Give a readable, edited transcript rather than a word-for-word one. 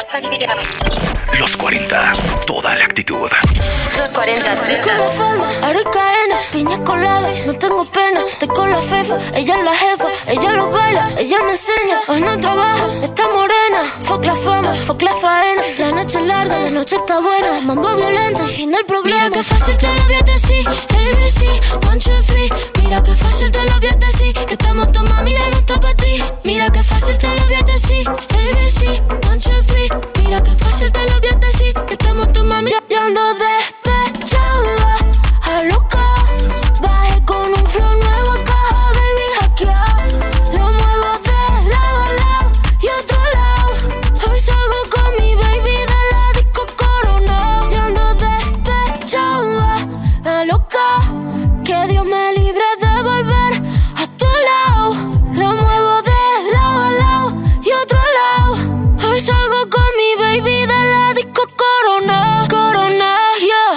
Los 40, toda la actitud. Los 40. Con la falda, aricaena, piña colada, no tengo pena, estoy con la fefa, ella es la jefa, ella lo baila, ella me enseña, hoy no trabaja, está morena, fuck la fama, faena, la noche es larga, la noche está buena, mambo violento y no hay problema. Mira que fácil te lo voy